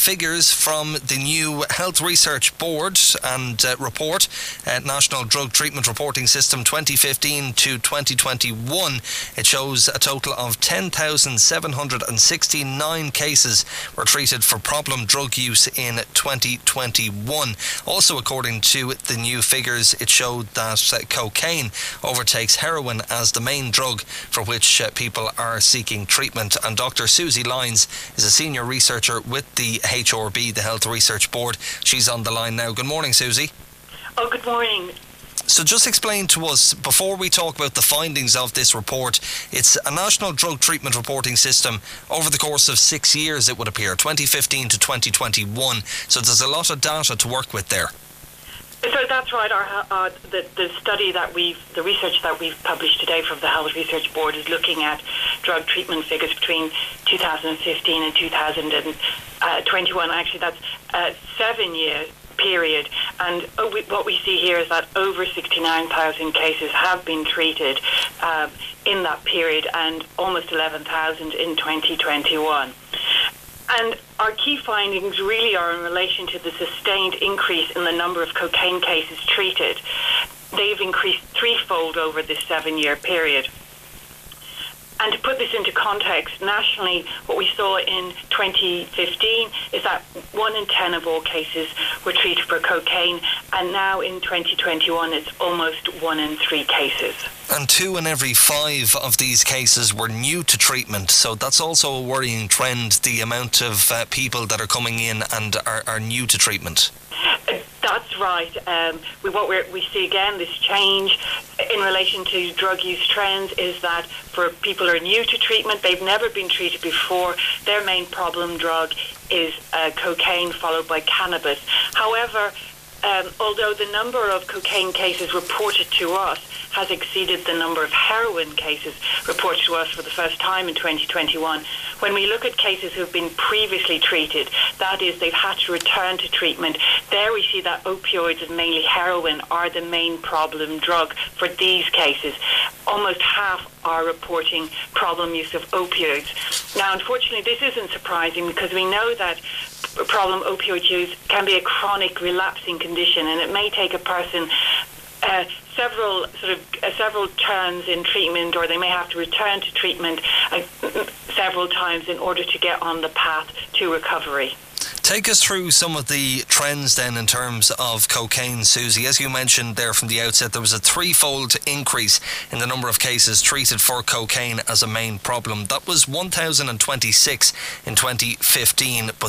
figures from the new Health Research Board and report, National Drug Treatment Reporting System 2015 to 2021. It shows a total of 10,769 cases were treated for problem drug use in 2021. Also, according to the new figures, it showed that cocaine overtakes heroin as the main drug for which people are seeking treatment. And Dr. Susie Lyons is a senior researcher with the HRB, the Health Research Board. She's on the line now. Good morning, Susie. Oh, good morning. So just explain to us, before we talk about the findings of this report, it's a National Drug Treatment Reporting System over the course of 6 years, it would appear, 2015 to 2021. So there's a lot of data to work with there. So that's right. The study the research that we've published today from the Health Research Board is looking at drug treatment figures between 2015 and 2021. Actually, that's a 7-year period, and what we see here is that over 69,000 cases have been treated in that period, and almost 11,000 in 2021. And our key findings really are in relation to the sustained increase in the number of cocaine cases treated. They've increased threefold over this 7-year period. And to put this into context, nationally, what we saw in 2015 is that 1 in 10 of all cases were treated for cocaine, and now in 2021 it's almost 1 in 3 cases. And 2 in every 5 of these cases were new to treatment, so that's also a worrying trend, the amount of people that are coming in and are new to treatment. That's right. What we see again, this change in relation to drug use trends, is that for people who are new to treatment, they've never been treated before, their main problem drug is cocaine, followed by cannabis. However, although the number of cocaine cases reported to us has exceeded the number of heroin cases reported to us for the first time in 2021, when we look at cases who have been previously treated, that is, they've had to return to treatment, there we see that opioids and mainly heroin are the main problem drug for these cases. Almost half are reporting problem use of opioids. Now, unfortunately, this isn't surprising because we know that problem opioid use can be a chronic relapsing condition, and it may take a person several turns in treatment, or they may have to return to treatment several times in order to get on the path to recovery. Take us through some of the trends then in terms of cocaine, Susie. As you mentioned there from the outset, there was a threefold increase in the number of cases treated for cocaine as a main problem. That was 1,026 in 2015, but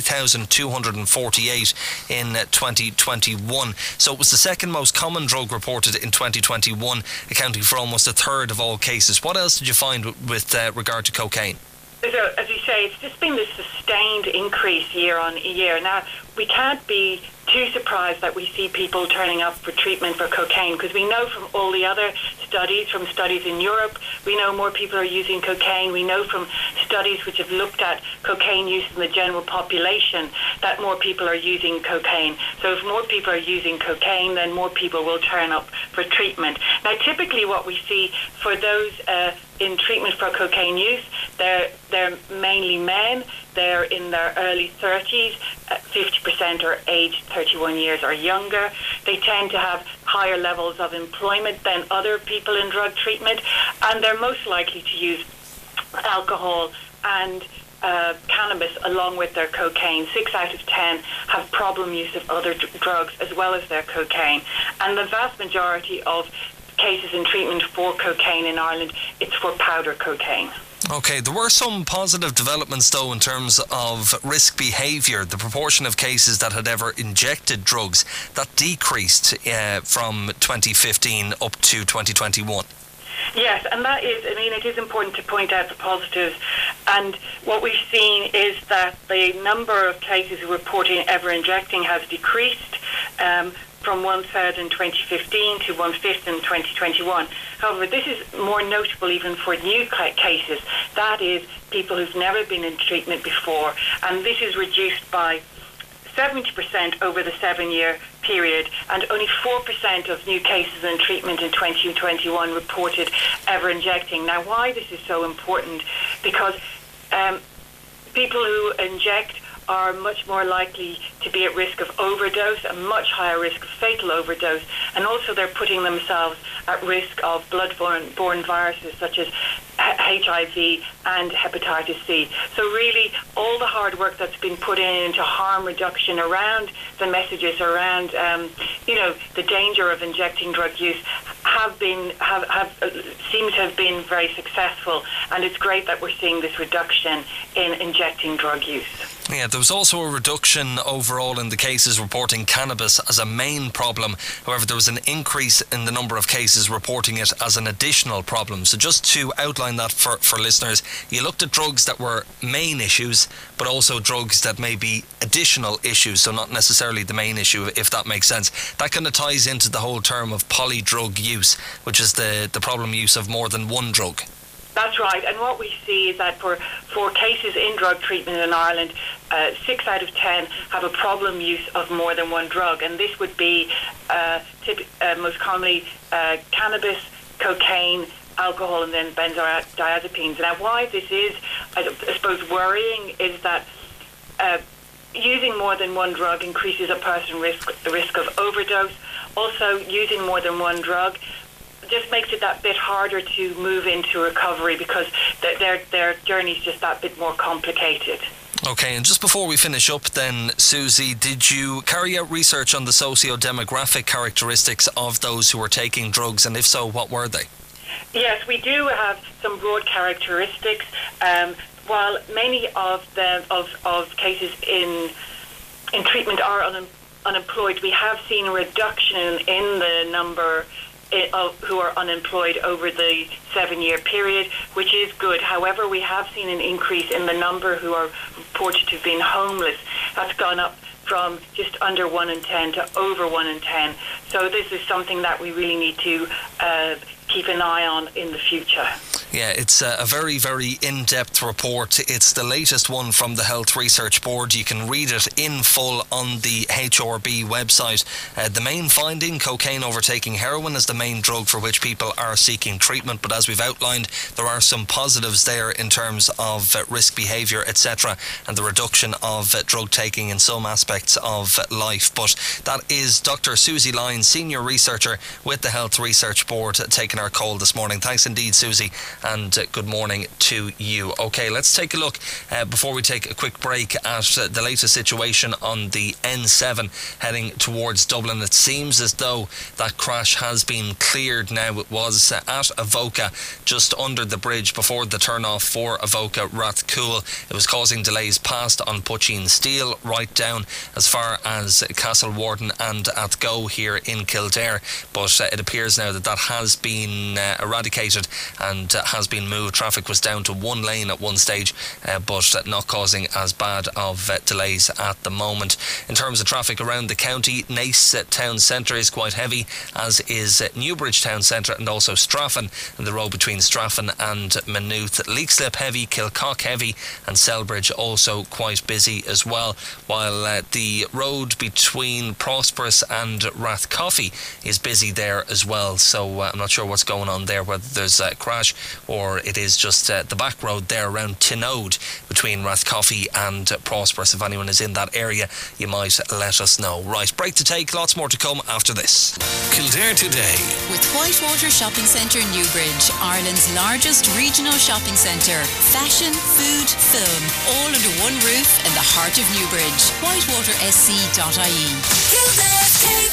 3,248 in 2021. So it was the second most common drug reported in 2021, accounting for almost a third of all cases. What else did you find with regard to cocaine? So, as you say, it's just been this sustained increase year on year. Now, we can't be too surprised that we see people turning up for treatment for cocaine, because we know from all the other studies, from studies in Europe, we know more people are using cocaine. We know from studies which have looked at cocaine use in the general population that more people are using cocaine. So if more people are using cocaine, then more people will turn up for treatment. Now, typically what we see for those in treatment for cocaine use, they're mainly men. They're in their early 30s. 50% are aged 31 years or younger. They tend to have higher levels of employment than other people in drug treatment, and they're most likely to use alcohol and cannabis along with their cocaine. 6 out of 10 have problem use of other drugs as well as their cocaine. And the vast majority of cases in treatment for cocaine in Ireland, it's for powder cocaine. Okay, there were some positive developments though in terms of risk behaviour. The proportion of cases that had ever injected drugs, that decreased from 2015 up to 2021. Yes, and that is, it is important to point out the positives. And what we've seen is that the number of cases reporting ever injecting has decreased from 1/3 in 2015 to 1/5 in 2021. However, this is more notable even for new cases. That is, people who've never been in treatment before. And this is reduced by 70% over the 7-year period, and only 4% of new cases in treatment in 2021 reported ever injecting. Now, why this is so important? Because people who inject are much more likely to be at risk of overdose, a much higher risk of fatal overdose, and also they're putting themselves at risk of blood-borne viruses such as HIV and hepatitis C. So really, all the hard work that's been put into harm reduction around the messages around, the danger of injecting drug use seem to have been very successful, and it's great that we're seeing this reduction in injecting drug use. Yeah, there was also a reduction overall in the cases reporting cannabis as a main problem. However, there was an increase in the number of cases reporting it as an additional problem. So just to outline that for listeners, you looked at drugs that were main issues, but also drugs that may be additional issues, so not necessarily the main issue, if that makes sense. That kind of ties into the whole term of polydrug use, which is the problem use of more than one drug. That's right, and what we see is that for cases in drug treatment in Ireland, 6 out of 10 have a problem use of more than one drug, and this would be most commonly cannabis, cocaine, alcohol, and then benzodiazepines. Now, why this is, I suppose, worrying is that using more than one drug increases a person's risk of overdose. Also, using more than one drug just makes it that bit harder to move into recovery because their journey is just that bit more complicated. Okay, and just before we finish up then, Susie, did you carry out research on the socio-demographic characteristics of those who are taking drugs, and if so, what were they? Yes, we do have some broad characteristics. While many of cases in treatment are unemployed, we have seen a reduction in the number of who are unemployed over the 7-year period, which is good. However, we have seen an increase in the number who are reported to have been homeless. That's gone up from just under 1 in 10 to over 1 in 10. So this is something that we really need to keep an eye on in the future. Yeah, it's a very, very in-depth report. It's the latest one from the Health Research Board. You can read it in full on the HRB website. The main finding, cocaine overtaking heroin as the main drug for which people are seeking treatment. But as we've outlined, there are some positives there in terms of risk behaviour, etc., and the reduction of drug taking in some aspects of life. But that is Dr. Susie Lyons, Senior Researcher with the Health Research Board, taking our call this morning. Thanks indeed, Susie, and good morning to you. Okay, let's take a look before we take a quick break at the latest situation on the N7 heading towards Dublin. It seems as though that crash has been cleared now. It was at Avoca, just under the bridge before the turn-off for Avoca Rathcoole. It was causing delays past on Pucheen Steel right down as far as Castle Warden and Athgo here in Kildare, but it appears now that has been eradicated and has been moved. Traffic was down to one lane at one stage, but not causing as bad of delays at the moment. In terms of traffic around the county, Naas town centre is quite heavy, as is Newbridge town centre and also Straffan, and the road between Straffan and Maynooth. Leixlip heavy, Kilcock heavy, and Selbridge also quite busy as well, while the road between Prosperous and Rathcoffey is busy there as well. So I'm not sure what's going on there, whether there's a crash or it is just the back road there around Tynode between Rathcoffey and Prosperous. If anyone is in that area, you might let us know. Right, break to take, lots more to come after this. Kildare Today with Whitewater Shopping Centre Newbridge, Ireland's largest regional shopping centre. Fashion, food, film, all under one roof in the heart of Newbridge. WhitewaterSC.ie. Kildare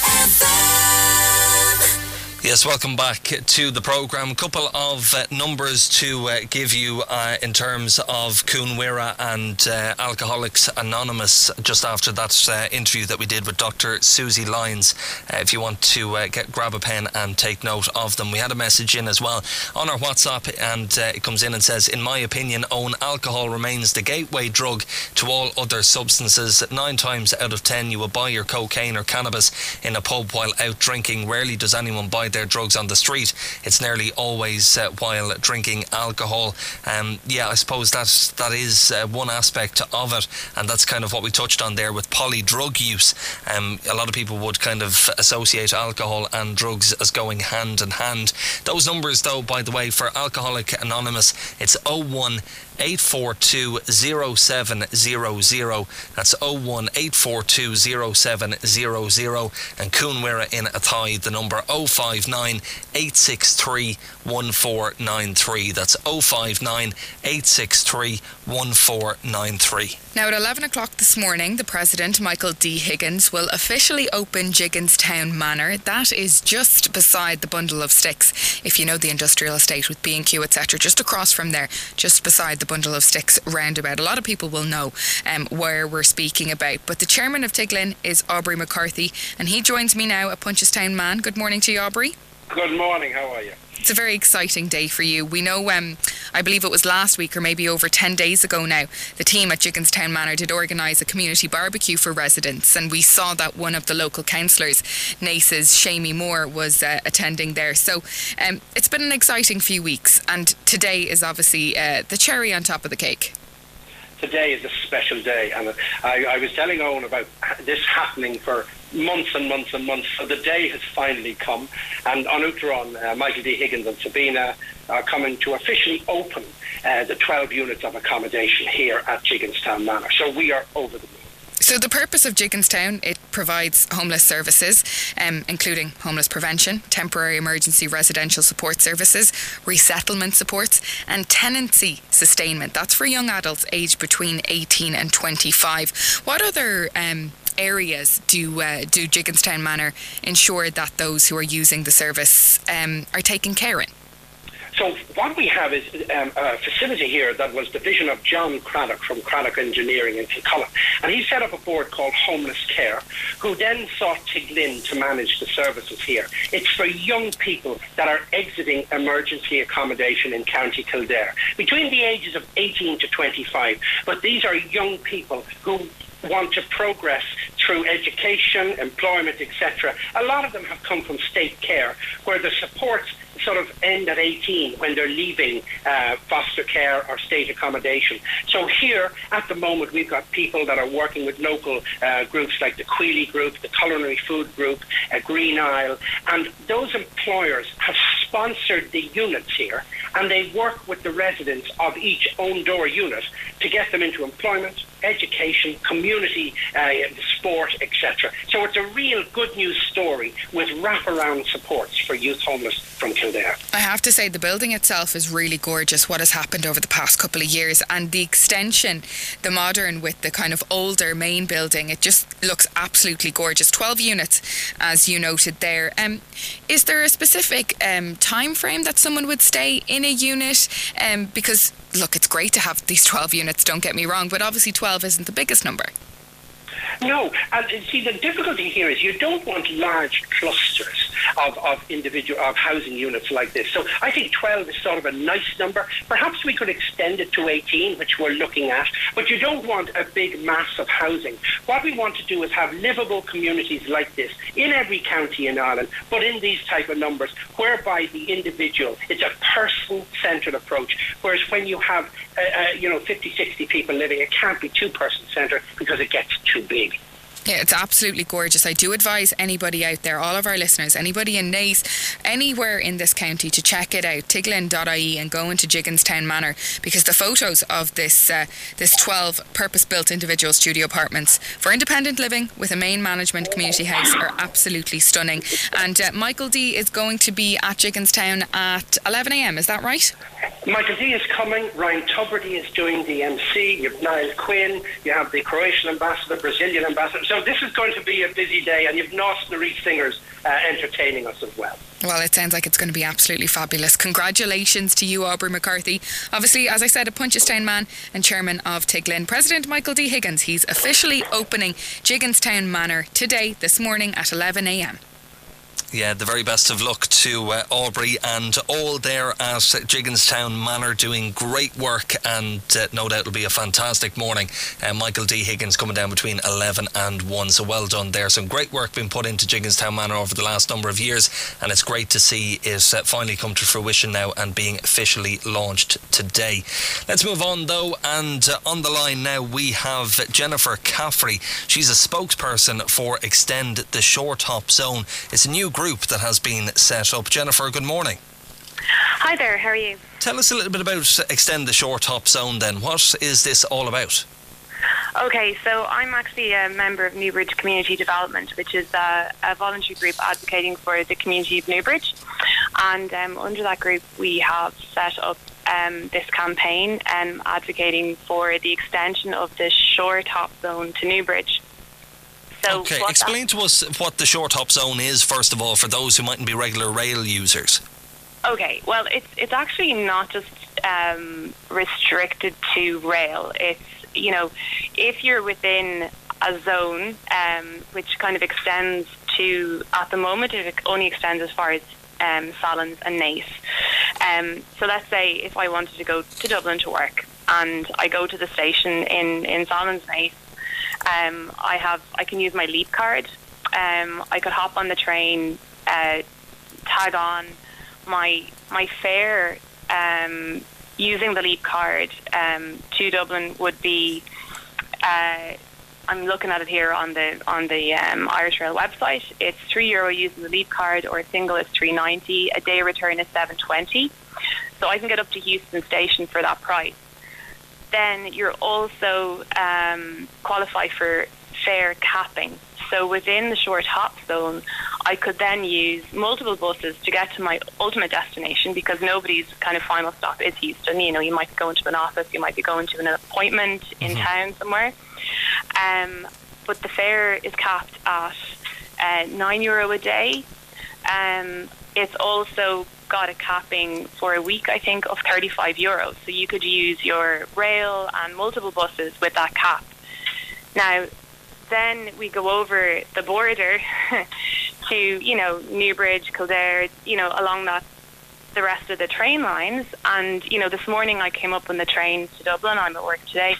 KFM. Yes, welcome back to the programme. A couple of numbers to give you in terms of Cúnmhuire and Alcoholics Anonymous just after that interview that we did with Dr. Susie Lyons. If you want to grab a pen and take note of them. We had a message in as well on our WhatsApp, and it comes in and says, in my opinion, own alcohol remains the gateway drug to all other substances. 9 times out of 10 you will buy your cocaine or cannabis in a pub while out drinking. Rarely does anyone buy their drugs on the street. It's nearly always while drinking alcohol. I suppose that is one aspect of it, and that's kind of what we touched on there with polydrug use. A lot of people would kind of associate alcohol and drugs as going hand in hand. Those numbers, though, by the way, for Alcoholic Anonymous, it's 01 842 0700. That's 01 842 0700. And Coonwera in Athy, the number 059 863 1493. That's 059 863 1493. Now at 11 o'clock this morning, the President, Michael D. Higgins, will officially open Gigginstown Manor. That is just beside the Bundle of Sticks. If you know the industrial estate with B&Q, etc., just across from there, just beside the Bundle of Sticks roundabout. A lot of people will know where we're speaking about. But the chairman of Tiglin is Aubrey McCarthy, and he joins me now, a Punchestown man. Good morning to you, Aubrey. Good morning, how are you? It's a very exciting day for you. We know, I believe it was last week or maybe over 10 days ago now, the team at Gigginstown Manor did organise a community barbecue for residents, and we saw that one of the local councillors, Nace's Shamie Moore, was attending there. So it's been an exciting few weeks, and today is obviously the cherry on top of the cake. Today is a special day, and I was telling Owen about this happening for months and months and months. So the day has finally come, and on Uachtaráin, Michael D. Higgins and Sabina are coming to officially open the 12 units of accommodation here at Gigginstown Manor. So we are over the moon. So the purpose of Gigginstown, it provides homeless services, including homeless prevention, temporary emergency residential support services, resettlement supports, and tenancy sustainment. That's for young adults aged between 18 and 25. What other areas do Gigginstown Manor ensure that those who are using the service are taken care in? So what we have is a facility here that was the vision of John Craddock from Craddock Engineering in Kilcullen. And he set up a board called Homeless Care, who then sought Tiglin to manage the services here. It's for young people that are exiting emergency accommodation in County Kildare, between the ages of 18 to 25. But these are young people who want to progress through education, employment, etc. A lot of them have come from state care, where the supports sort of end at 18 when they're leaving foster care or state accommodation. So here, at the moment, we've got people that are working with local groups like the Queely Group, the Culinary Food Group, Green Isle, and those employers have sponsored the units here, and they work with the residents of each own door unit to get them into employment, education, community, sport, etc. So it's a real good news story with wraparound supports for youth homeless from Kildare. I have to say, the building itself is really gorgeous, what has happened over the past couple of years, and the extension, the modern with the kind of older main building, it just looks absolutely gorgeous. 12 units, as you noted there. Is there a specific time frame that someone would stay in a unit? Because, look, it's great to have these 12 units, don't get me wrong, but obviously 12 isn't the biggest number. No, and see, the difficulty here is you don't want large clusters of housing units like this. So I think 12 is sort of a nice number. Perhaps we could extend it to 18, which we're looking at, but you don't want a big mass of housing. What we want to do is have livable communities like this in every county in Ireland, but in these type of numbers, whereby the individual, it's a person-centred approach, whereas when you have 50, 60 people living, it can't be two-person-centred because it gets too big. Yeah, it's absolutely gorgeous. I do advise anybody out there, all of our listeners, anybody in Naas, anywhere in this county, to check it out, tiglin.ie, and go into Gigginstown Manor, because the photos of this 12 purpose-built individual studio apartments for independent living with a main management community house are absolutely stunning. And Michael D is going to be at Gigginstown at 11 a.m, is that right? Michael D is coming, Ryan Tubridy is doing the MC, you have Niall Quinn, you have the Croatian ambassador, Brazilian ambassador. So this is going to be a busy day, and you've North Naree singers entertaining us as well. Well, it sounds like it's going to be absolutely fabulous. Congratulations to you, Aubrey McCarthy. Obviously, as I said, a Punchestown man and chairman of Tiglin. President Michael D. Higgins, he's officially opening Gigginstown Manor today, this morning at 11 a.m. Yeah, the very best of luck to Aubrey and all there at Gigginstown Manor, doing great work, and no doubt it'll be a fantastic morning. Michael D. Higgins coming down between 11 and 1, so well done there. Some great work being put into Gigginstown Manor over the last number of years, and it's great to see it finally come to fruition now and being officially launched today. Let's move on though, and on the line now we have Jennifer Caffrey. She's a spokesperson for Extend the Shore Top Zone. It's a new group that has been set up. Jennifer, good morning. Hi there, how are you? Tell us a little bit about Extend the Shore Top Zone then. What is this all about? Okay, so I'm actually a member of Newbridge Community Development, which is a voluntary group advocating for the community of Newbridge. And under that group, we have set up this campaign advocating for the extension of the Shore Top Zone to Newbridge. So okay, explain to us what the Shore Top Zone is, first of all, for those who mightn't be regular rail users. Okay, well, it's actually not just restricted to rail. It's, you know, if you're within a zone which kind of extends to, at the moment, it only extends as far as Sallins and Naas. So let's say if I wanted to go to Dublin to work and I go to the station in Sallins, Naas, I can use my Leap card. I could hop on the train, tag on my fare using the Leap card to Dublin would be. I'm looking at it here on the Irish Rail website. It's €3 using the Leap card, or a single is $3.90. A day return is $7.20. So I can get up to Houston Station for that price. Then you're also qualify for fare capping. So within the Shore Top Zone, I could then use multiple buses to get to my ultimate destination, because nobody's kind of final stop is Houston. You know, you might go into an office, you might be going to an appointment in town somewhere. But the fare is capped at €9 a day. It's also got a capping for a week, I think, of €35. So you could use your rail and multiple buses with that cap. Now, then we go over the border to, you know, Newbridge, Kildare, you know, along the rest of the train lines. And, you know, this morning I came up on the train to Dublin. I'm at work today.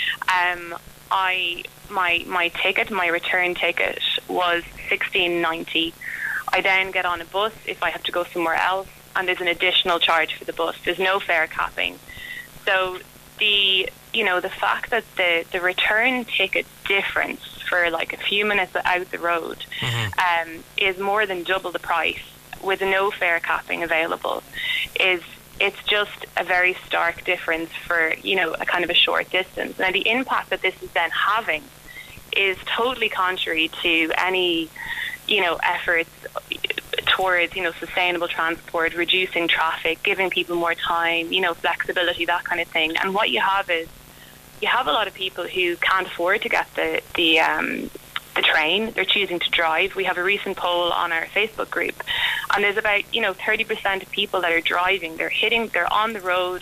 My return ticket was $16.90. I then get on a bus if I have to go somewhere else, and there's an additional charge for the bus. There's no fare capping. So the fact that the return ticket difference for like a few minutes out the road is more than double the price with no fare capping available it's just a very stark difference for, you know, a kind of a short distance. Now, the impact that this is then having is totally contrary to any, you know, efforts towards, you know, sustainable transport, reducing traffic, giving people more time, you know, flexibility, that kind of thing. And what you have is, you have a lot of people who can't afford to get the train. They're choosing to drive. We have a recent poll on our Facebook group, and there's about, you know, 30% of people that are driving. They're on the road,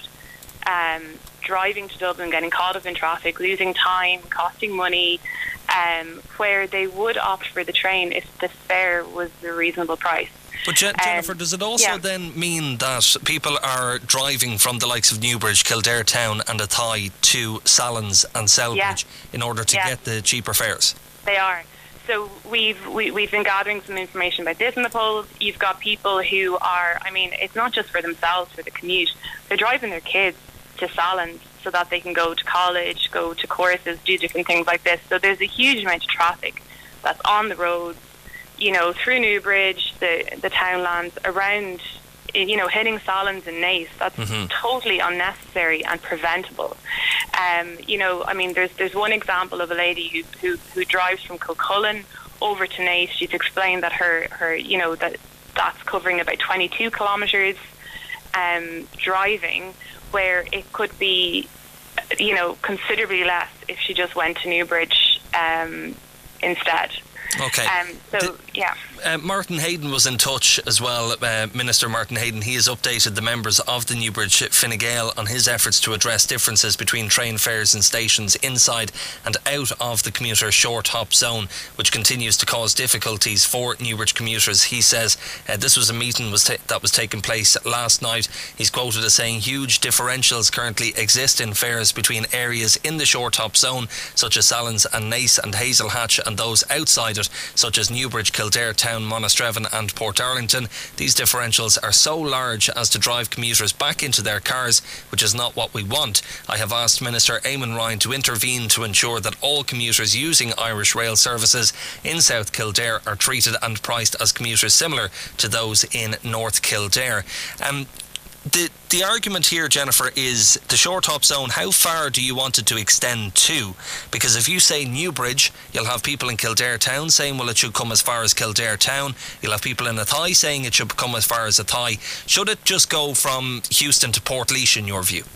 driving to Dublin, getting caught up in traffic, losing time, costing money, where they would opt for the train if the fare was a reasonable price. But Jennifer, does it also then mean that people are driving from the likes of Newbridge, Kildare Town and Athy to Sallins and Selbridge in order to get the cheaper fares? They are. So we've been gathering some information about this in the polls. You've got people who are, I mean, it's not just for themselves for the commute. They're driving their kids to Sallins so that they can go to college, go to courses, do different things like this. So there's a huge amount of traffic that's on the roads, you know, through Newbridge, the townlands, around, you know, hitting Sallins and Naas. That's totally unnecessary and preventable. You know, I mean, there's one example of a lady who drives from Kilcullen over to Naas. She's explained that her you know, that's covering about 22 kilometres driving, where it could be, you know, considerably less if she just went to Newbridge instead. Okay. Martin Hayden was in touch as well, Minister Martin Hayden. He has updated the members of the Newbridge Fine Gael on his efforts to address differences between train fares and stations inside and out of the commuter Shore Top Zone, which continues to cause difficulties for Newbridge commuters. He says this was a meeting that was taking place last night. He's quoted as saying huge differentials currently exist in fares between areas in the Shore Top Zone, such as Sallins and Naas and Hazelhatch, and those outside it, such as Newbridge, Kildare Town, Monasterevin and Portarlington. These differentials are so large as to drive commuters back into their cars, which is not what we want. I have asked Minister Eamon Ryan to intervene to ensure that all commuters using Irish Rail services in South Kildare are treated and priced as commuters similar to those in North Kildare. The argument here, Jennifer, is the short hop zone. How far do you want it to extend to? Because if you say Newbridge, you'll have people in Kildare town saying, well, it should come as far as Kildare town. You'll have people in Athy saying it should come as far as Athy. Should it just go from Houston to Portlaoise in your view?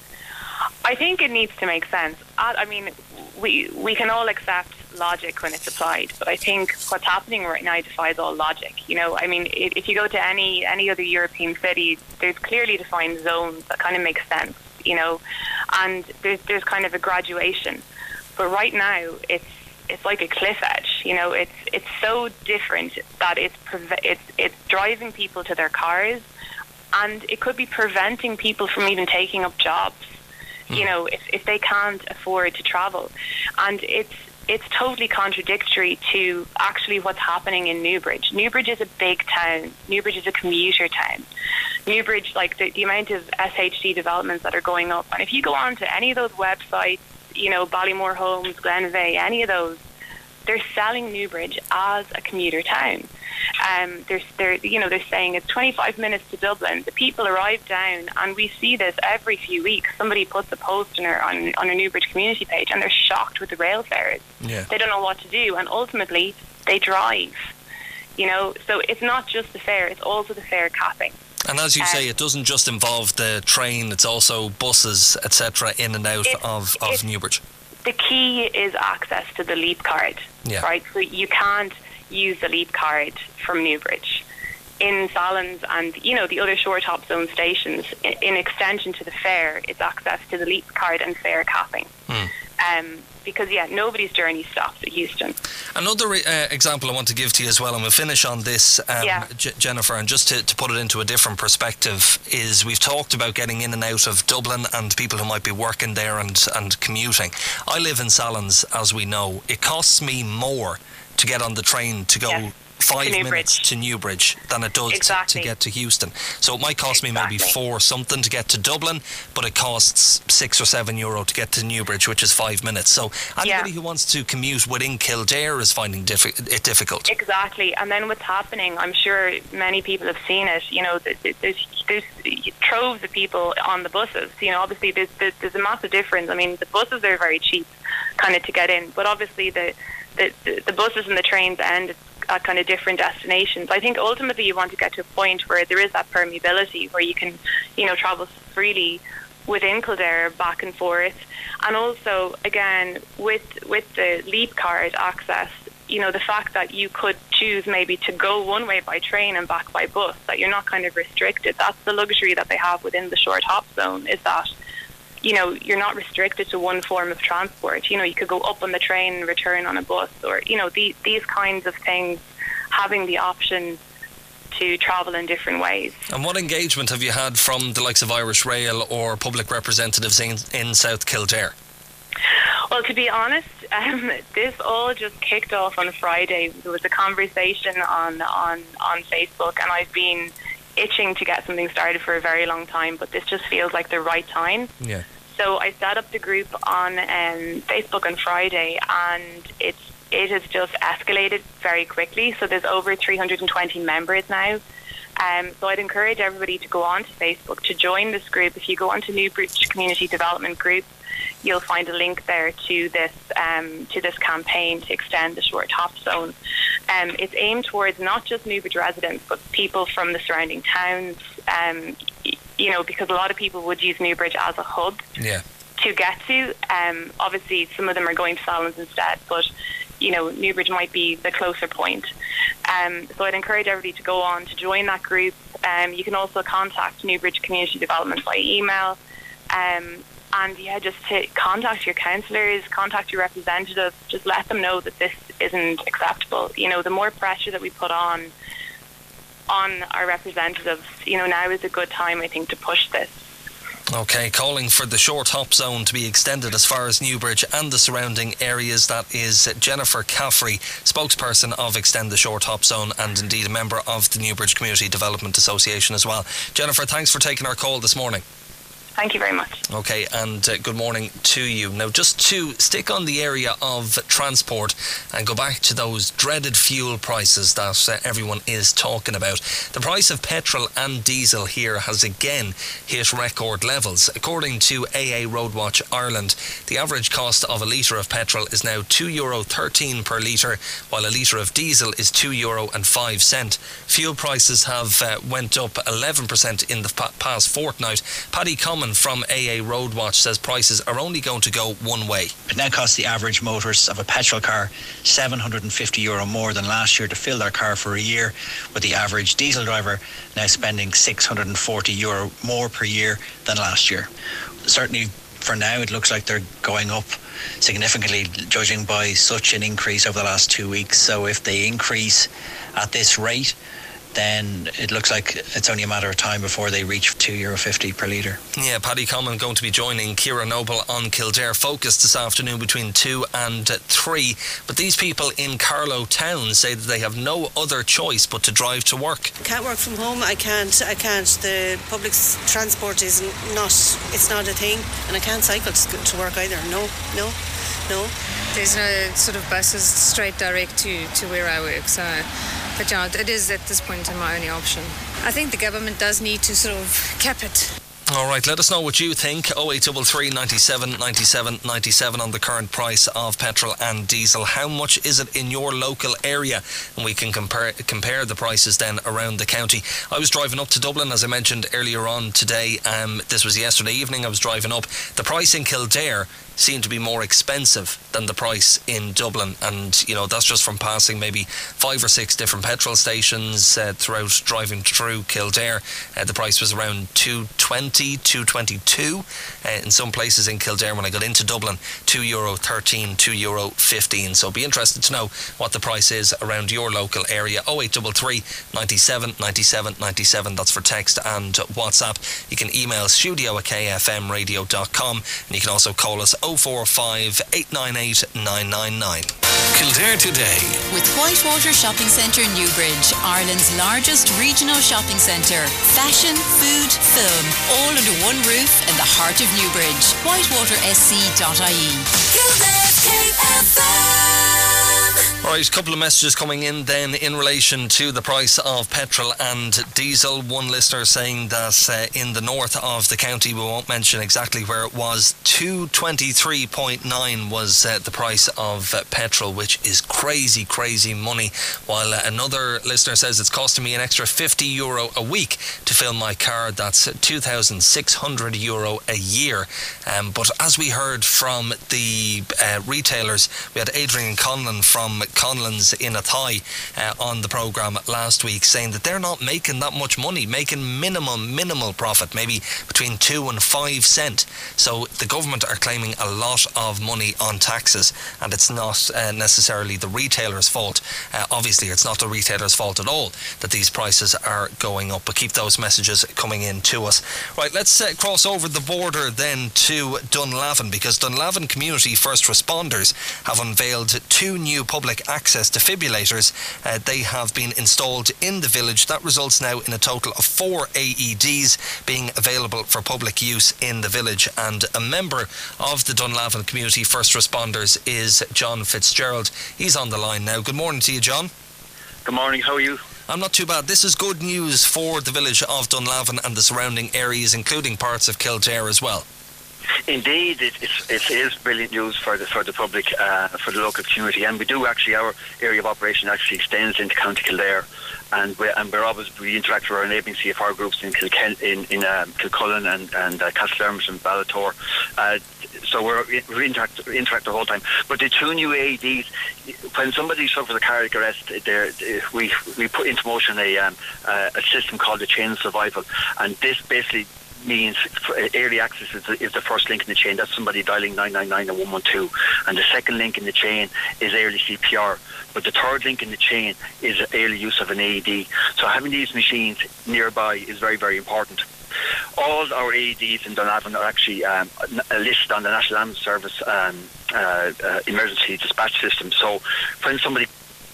I think it needs to make sense. I mean, we can all accept logic when it's applied, but I think what's happening right now defies all logic. You know, I mean, if you go to any other European city, there's clearly defined zones that kind of make sense, you know, and there's kind of a graduation. But right now, it's like a cliff edge. You know, it's so different that it's driving people to their cars, and it could be preventing people from even taking up jobs. You know, if they can't afford to travel. And it's totally contradictory to actually what's happening in Newbridge. Newbridge is a big town. Newbridge is a commuter town. Newbridge, like the amount of SHD developments that are going up. And if you go on to any of those websites, you know, Ballymore Homes, Glenveigh, any of those, they're selling Newbridge as a commuter town. They're saying it's 25 minutes to Dublin. The people arrive down, and we see this every few weeks. Somebody puts a post on a Newbridge community page, and they're shocked with the rail fares. Yeah. They don't know what to do, and ultimately they drive. You know, so it's not just the fare; it's also the fare capping. And as you say, it doesn't just involve the train; it's also buses, etc., in and out of Newbridge. The key is access to the Leap card, right? So you can't use the Leap card from Newbridge. In Sallins and, you know, the other short hop zone stations, in extension to the fare, it's access to the Leap card and fare capping. Because, nobody's journey stops at Houston. Another example I want to give to you as well, and we'll finish on this, Jennifer, and just to put it into a different perspective, is we've talked about getting in and out of Dublin and people who might be working there and commuting. I live in Sallins, as we know. It costs me more to get on the train to go 5 minutes to Newbridge than it does to get to Houston. So it might cost me maybe $4 something to get to Dublin, but it costs €6 or €7 to get to Newbridge, which is 5 minutes. So anybody who wants to commute within Kildare is finding it difficult. Exactly. And then what's happening, I'm sure many people have seen it, you know, there's troves of people on the buses. You know, obviously there's a massive difference. I mean, the buses are very cheap kind of to get in, but obviously the buses and the trains end at kind of different destinations. I think ultimately you want to get to a point where there is that permeability, where you can, you know, travel freely within Kildare back and forth. And also, again, with the Leap card access, you know, the fact that you could choose maybe to go one way by train and back by bus, that you're not kind of restricted. That's the luxury that they have within the short hop zone, is that, you know, you're not restricted to one form of transport. You know, you could go up on the train and return on a bus, or, you know, these kinds of things, having the option to travel in different ways. And what engagement have you had from the likes of Irish Rail or public representatives in South Kildare? Well, to be honest, this all just kicked off on Friday. There was a conversation on Facebook, and I've been itching to get something started for a very long time, but this just feels like the right time. Yeah. So I set up the group on Facebook on Friday, and it has just escalated very quickly. So there's over 320 members now. So I'd encourage everybody to go on to Facebook to join this group. If you go on to Newbridge Community Development Group, you'll find a link there to this campaign to extend the short hop zone. It's aimed towards not just Newbridge residents, but people from the surrounding towns, you know, because a lot of people would use Newbridge as a hub to get to. Obviously, some of them are going to Sallins instead, but, you know, Newbridge might be the closer point. So I'd encourage everybody to go on to join that group. You can also contact Newbridge Community Development by email. And just to contact your councillors, contact your representatives, just let them know that this isn't acceptable. You know, the more pressure that we put on our representatives, you know, now is a good time, I think, to push this. Okay, calling for the short hop zone to be extended as far as Newbridge and the surrounding areas. That is Jennifer Caffrey, spokesperson of Extend the Short Hop Zone, and indeed a member of the Newbridge Community Development Association as well. Jennifer, thanks for taking our call this morning. Thank you very much. Okay, and good morning to you. Now, just to stick on the area of transport and go back to those dreaded fuel prices that everyone is talking about. The price of petrol and diesel here has again hit record levels. According to AA Roadwatch Ireland, the average cost of a litre of petrol is now €2.13 per litre, while a litre of diesel is €2.05. Fuel prices have went up 11% in the past fortnight. Paddy Common from AA Roadwatch says prices are only going to go one way. It now costs the average motorist of a petrol car €750 more than last year to fill their car for a year, with the average diesel driver now spending €640 more per year than last year. Certainly for now it looks like they're going up significantly, judging by such an increase over the last 2 weeks. So if they increase at this rate, then it looks like it's only a matter of time before they reach €2.50 per litre. Yeah, Paddy Common going to be joining Ciara Noble on Kildare Focus this afternoon between 2 and 3. But these people in Carlow Town say that they have no other choice but to drive to work. I can't work from home. I can't. The public transport is not. It's not a thing, and I can't cycle to work either. No. There's no sort of buses straight direct to where I work, so. But yeah, it is at this point my only option. I think the government does need to sort of cap it. Alright, let us know what you think. 0833 97 97 97 on the current price of petrol and diesel. How much is it in your local area? And we can compare the prices then around the county. I was driving up to Dublin, as I mentioned earlier on today. This was yesterday evening. I was driving up. The price in Kildare seemed to be more expensive than the price in Dublin, and you know that's just from passing maybe 5 or 6 different petrol stations throughout driving through Kildare. The price was around €2.20, €2.22 in some places in Kildare. When I got into Dublin, €2.13, €2.15. So be interested to know what the price is around your local area. 0833 97 97 97. That's for text and WhatsApp. You can email studio@kfmradio.com, and you can also call us 045 898 999. Kildare Today with Whitewater Shopping Centre Newbridge, Ireland's largest regional shopping centre. Fashion, food, film, all under one roof in the heart of Newbridge. whitewatersc.ie. Kildare KFM. Alright, a couple of messages coming in then in relation to the price of petrol and diesel. One listener saying that in the north of the county, we won't mention exactly where it was, 223.9 was the price of petrol, which is crazy money. While another listener says it's costing me an extra €50 a week to fill my car. That's €2,600 a year. But as we heard from the retailers, we had Adrian Conlon from Conlon's in Athy on the programme last week, saying that they're not making that much money, making minimal profit, maybe between 2 and 5 cent. So the government are claiming a lot of money on taxes, and it's not necessarily the retailer's fault. Obviously it's not the retailer's fault at all that these prices are going up, but keep those messages coming in to us. Right, let's cross over the border then to Dunlavin, because Dunlavin Community First Responders have unveiled 2 new public access defibrillators. They have been installed in the village. That results now in a total of 4 AEDs being available for public use in the village. And a member of the Dunlavin Community First Responders is John Fitzgerald. He's on the line now. Good morning to you, John. Good morning, how are you? I'm not too bad. This is good news for the village of Dunlavin and the surrounding areas, including parts of Kildare as well. Indeed, it is brilliant news for the public, for the local community, and we do actually, our area of operation actually extends into County Kildare, and we interact with our neighbouring CFR groups in Kilcullen and Castleermit and Ballator, so we interact the whole time. But the 2 new AEDs, when somebody suffers a cardiac arrest, we put into motion a system called the Chain of Survival, and this basically means early access is the first link in the chain. That's somebody dialing 999 and 112, and the second link in the chain is early CPR, but the third link in the chain is early use of an AED. So having these machines nearby is very, very important. All our AEDs in Dunlavin are actually listed on the National Ambulance Service emergency dispatch system. So when somebody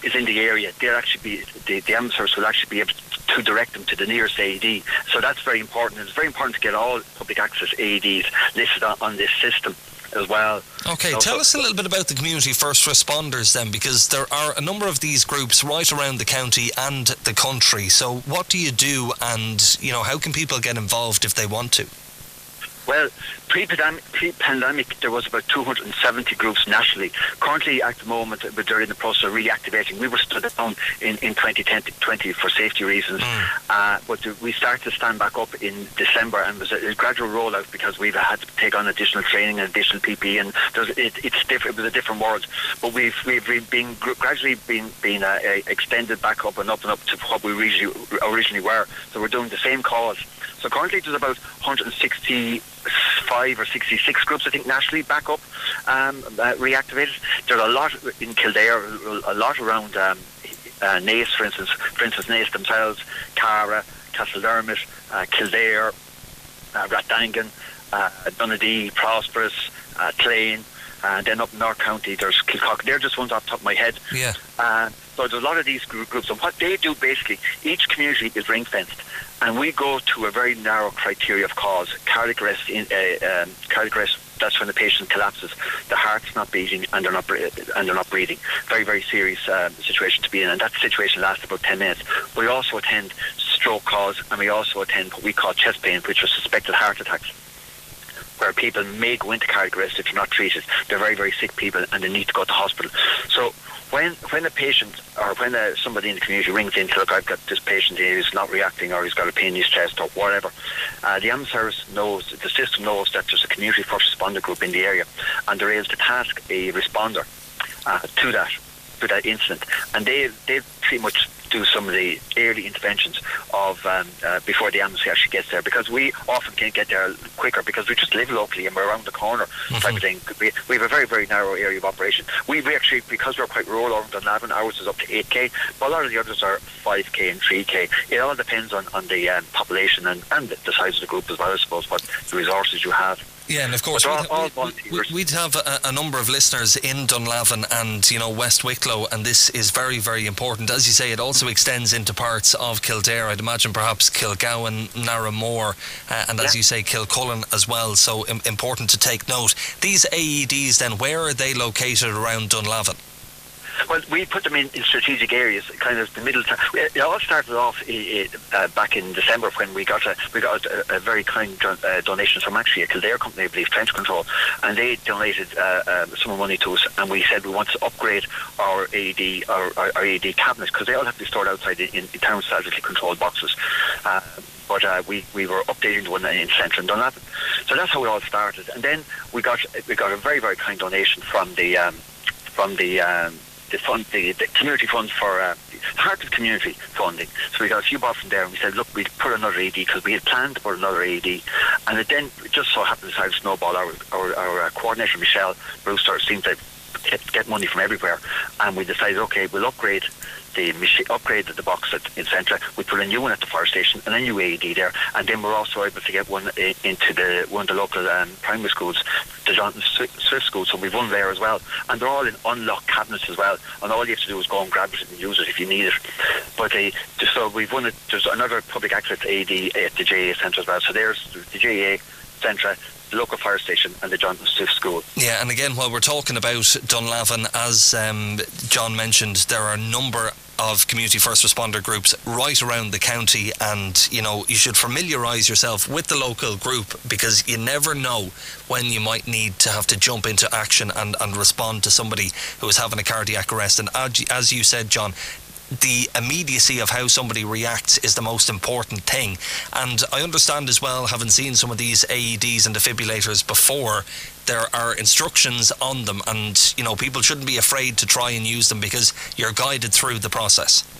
is in the area, they'll actually be the ambulance service will actually be able to direct them to the nearest AED. So that's very important. It's very important to get all public access AEDs listed on this system as well. Okay, tell us a little bit about the community first responders then, because there are a number of these groups right around the county and the country. So what do you do, and how can people get involved if they want to? Well, pre-pandemic, there was about 270 groups nationally. Currently, at the moment, they're in the process of reactivating. We were stood down in 2020 for safety reasons, but we started to stand back up in December, and it was a gradual rollout because we've had to take on additional training and additional PPE, and it's different. It was a different world, but we've been gradually being extended back up and up to what we originally were. So we're doing the same cause. So currently there's about 165 or 66 groups, I think, nationally back up, reactivated. There's a lot in Kildare, a lot around Naas, for instance, Naas themselves, Cara, Castledermot, Kildare, Rathdangan, Donaghadee, Prosperous, Clane, and then up in North County there's Kilcock. They're just ones off the top of my head. Yeah. So there's a lot of these groups, and what they do basically, each community is ring fenced, and we go to a very narrow criteria of cause. Cardiac arrest, that's when the patient collapses, the heart's not beating and they're not breathing. Very, very serious situation to be in, and that situation lasts about 10 minutes. We also attend stroke cause, and we also attend what we call chest pain, which are suspected heart attacks, where people may go into cardiac arrest if they're not treated. They're very, very sick people and they need to go to hospital. So when a patient or when somebody in the community rings in to look, I've got this patient here who's not reacting, or he's got a pain in his chest or whatever, the ambulance service knows, the system knows that there's a community first responder group in the area, and they're able to task a responder to that incident, and they pretty much do some of the early interventions of before the ambulance actually gets there, because we often can't get there quicker because we just live locally and we're around the corner type of thing. We have a very, very narrow area of operation. We actually, because we're quite rural over Dunlavin, ours is up to 8k, but a lot of the others are 5k and 3k. It all depends on the population and the size of the group as well, I suppose, what the resources you have. Yeah, and of course we'd have a number of listeners in Dunlavin and West Wicklow, and this is very, very important. As you say, it also extends into parts of Kildare. I'd imagine perhaps Kilgowan, Narramore, and as you say, Kilcullen as well. So important to take note. These AEDs then, where are they located around Dunlavin? Well, we put them in strategic areas, kind of the middle. It all started off back in December when we got a very kind donation from actually a Kildare company, I believe, Trench Control, and they donated some money to us, and we said we want to upgrade our AED AED cabinets, because they all have to be stored outside in thermostatically controlled boxes. But we were updating the one in Central and Dunlavin. So that's how we all started, and then we got a very, very kind donation from the community fund for Heart of Community funding. So we got a few bob from there, and we said, look, we'd put another AED, because we had planned to put another AED, and it then just so happened to start to snowball. Our coordinator Michelle Brewster seemed to get money from everywhere, and we decided, okay, we'll upgrade the box in Centra. We put a new one at the fire station and a new AED there, and then we're also able to get one into one of the local primary schools, the Johnson Swift School. So we've one there as well, and they're all in unlocked cabinets as well, and all you have to do is go and grab it and use it if you need it. But so we've won it. There's another public access AED at the JA Centre as well. So there's the JA Centra, the local fire station, and the Johnson Swift School. Yeah, and again, while we're talking about Dunlavin, as John mentioned, there are a number of community first responder groups right around the county, and you should familiarise yourself with the local group, because you never know when you might need to have to jump into action and respond to somebody who is having a cardiac arrest. And as you said, John, the immediacy of how somebody reacts is the most important thing. And I understand as well, having seen some of these AEDs and defibrillators before, there are instructions on them, and people shouldn't be afraid to try and use them because you're guided through the process.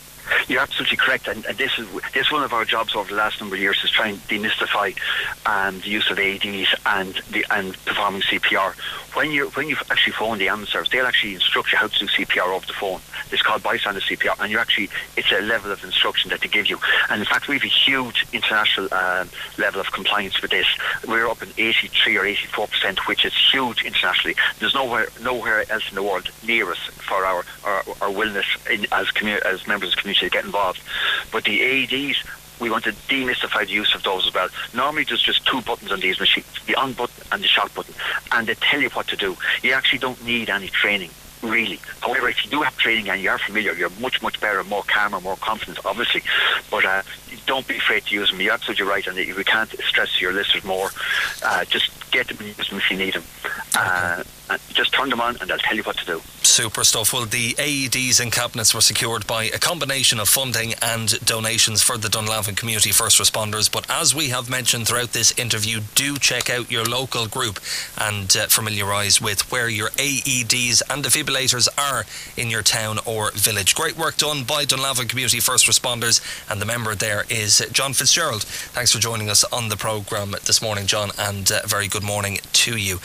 You're absolutely correct, and this is one of our jobs over the last number of years, is trying to demystify the use of AEDs and performing CPR. When you actually phone the ambulance service, they'll actually instruct you how to do CPR over the phone. It's called bystander CPR, and it's a level of instruction that they give you. And in fact, we have a huge international level of compliance with this. We're up in 83 or 84%, which is huge internationally. There's nowhere else in the world near us for our willingness as members of the community to get involved. But the AEDs, we want to demystify the use of those as well. Normally there's just two buttons on these machines, the on button and the shock button, and they tell you what to do. You actually don't need any training, really. However, if you do have training and you are familiar, you're much, much better, more calmer, more confident, obviously. But don't be afraid to use them. You're absolutely right, and we can't stress to your listeners more. Just get them and use them if you need them. Just turn them on and they'll tell you what to do. Super stuff. Well, the AEDs and cabinets were secured by a combination of funding and donations for the Dunlavin community first responders. But as we have mentioned throughout this interview, do check out your local group and familiarise with where your AEDs and defibrillators are in your town or village. Great work done by Dunlavin community first responders, and the member there is John Fitzgerald. Thanks for joining us on the programme this morning, John, and a very good morning to you.